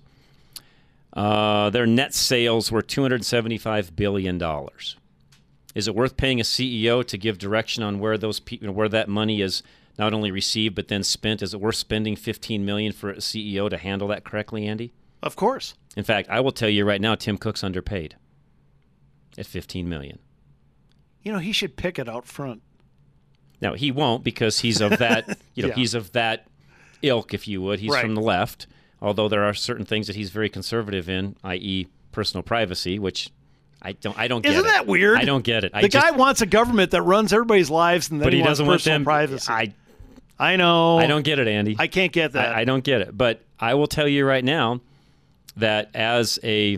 uh, their net sales were two hundred seventy-five billion dollars. Is it worth paying a C E O to give direction on where those pe- where that money is not only received but then spent? Is it worth spending fifteen million dollars for a C E O to handle that correctly, Andy? Of course. In fact, I will tell you right now, Tim Cook's underpaid at fifteen million dollars. You know, he should pick it out front. Now, he won't because he's of that, you know, Yeah. he's of that ilk, if you would. He's Right. from the left, although there are certain things that he's very conservative in, that is personal privacy, which I don't I don't get Isn't it. that weird? I don't get it. I The just, guy wants a government that runs everybody's lives, and then but he, he wants doesn't want personal them privacy. I I know. I don't get it, Andy. I can't get that. I, I don't get it. But I will tell you right now that as a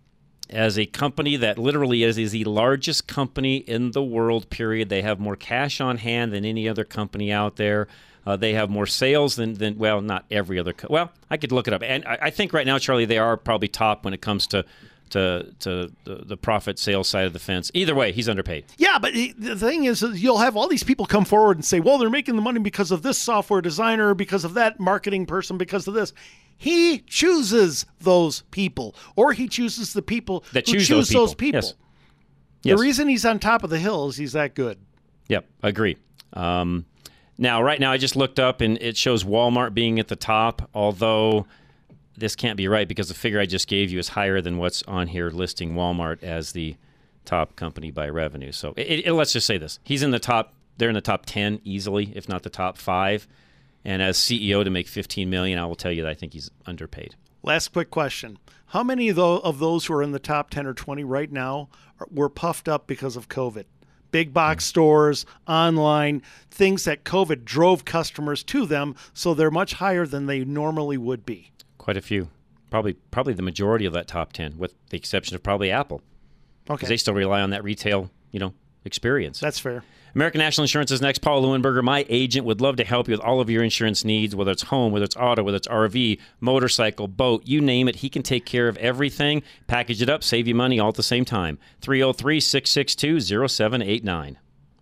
as a company that literally is, is the largest company in the world, period, they have more cash on hand than any other company out there. Uh, they have more sales than, than, well, not every other co- well, I could look it up. And I, I think right now, Charlie, they are probably top when it comes to to, to the, the profit sales side of the fence. Either way, he's underpaid. Yeah, but he- the thing is, is you'll have all these people come forward and say, well, they're making the money because of this software designer, because of that marketing person, because of this. He chooses those people, or he chooses the people That who choose choose those people. those people. Yes. The Yes. reason he's on top of the hill is he's that good. Yep, agree. Um, now, right now, I just looked up, and it shows Walmart being at the top, although this can't be right because the figure I just gave you is higher than what's on here listing Walmart as the top company by revenue. So it, it, let's just say this. He's in the top, they're in the top ten easily, if not the top five. And as C E O to make fifteen million dollars, I will tell you that I think he's underpaid. Last quick question. How many of tho- of those who are in the top ten or twenty right now are, were puffed up because of COVID? Big box stores, online, things that COVID drove customers to them, so they're much higher than they normally would be. Quite a few. Probably probably the majority of that top ten, with the exception of probably Apple. Okay. Because they still rely on that retail, you know, experience. That's fair. American National Insurance is next. Paul Leuenberger, my agent, would love to help you with all of your insurance needs, whether it's home, whether it's auto, whether it's R V, motorcycle, boat, you name it. He can take care of everything. Package it up, save you money all at the same time. three oh three, six six two, oh seven eight nine.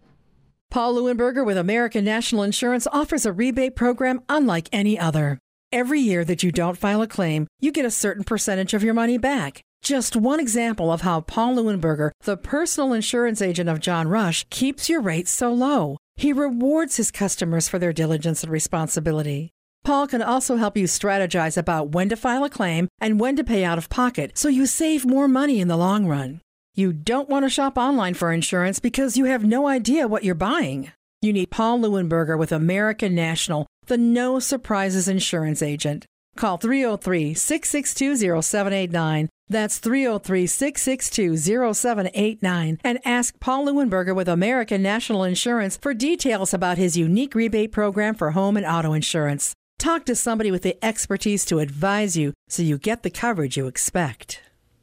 Paul Leuenberger with American National Insurance offers a rebate program unlike any other. Every year that you don't file a claim, you get a certain percentage of your money back. Just one example of how Paul Leuenberger, the personal insurance agent of John Rush, keeps your rates so low. He rewards his customers for their diligence and responsibility. Paul can also help you strategize about when to file a claim and when to pay out of pocket so you save more money in the long run. You don't want to shop online for insurance because you have no idea what you're buying. You need Paul Leuenberger with American National, the no surprises insurance agent. Call three oh three, six six two, oh seven eight nine. That's three oh three, six six two, oh seven eight nine. And ask Paul Leuenberger with American National Insurance for details about his unique rebate program for home and auto insurance. Talk to somebody with the expertise to advise you so you get the coverage you expect.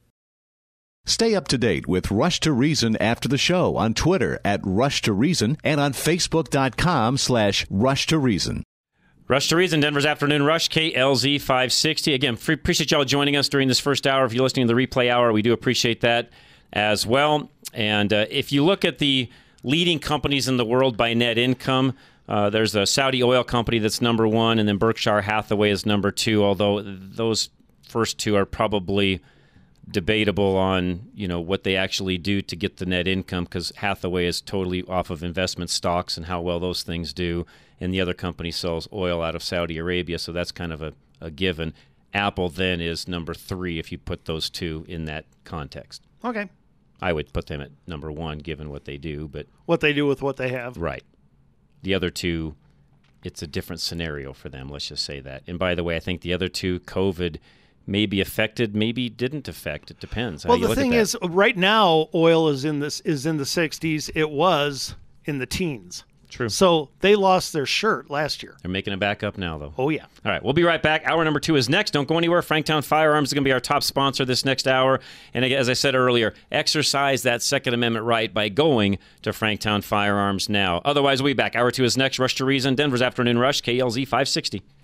Stay up to date with Rush to Reason after the show on Twitter at Rush to Reason and on Facebook.com slash Rush to Reason. Rush to Reason, Denver's Afternoon Rush, K L Z five sixty. Again, free, appreciate y'all joining us during this first hour. If you're listening to the replay hour, we do appreciate that as well. And uh, if you look at the leading companies in the world by net income, uh, there's a Saudi oil company that's number one, and then Berkshire Hathaway is number two, although those first two are probably debatable on, you know, what they actually do to get the net income, because Hathaway is totally off of investment stocks and how well those things do, and the other company sells oil out of Saudi Arabia, so that's kind of a, a given. Apple then is number three if you put those two in that context. Okay. I would put them at number one, given what they do. But what they do with what they have. Right. The other two, it's a different scenario for them, let's just say that. And by the way, I think the other two, COVID maybe affected, maybe didn't affect. It depends. How Well, you the look thing at that. is, right now, oil is in this is in the sixties. It was in the teens. True. So they lost their shirt last year. They're making it back up now, though. Oh, yeah. All right, we'll be right back. Hour number two is next. Don't go anywhere. Franktown Firearms is going to be our top sponsor this next hour. And as I said earlier, exercise that Second Amendment right by going to Franktown Firearms now. Otherwise, we'll be back. Hour two is next. Rush to Reason, Denver's Afternoon Rush, K L Z five sixty.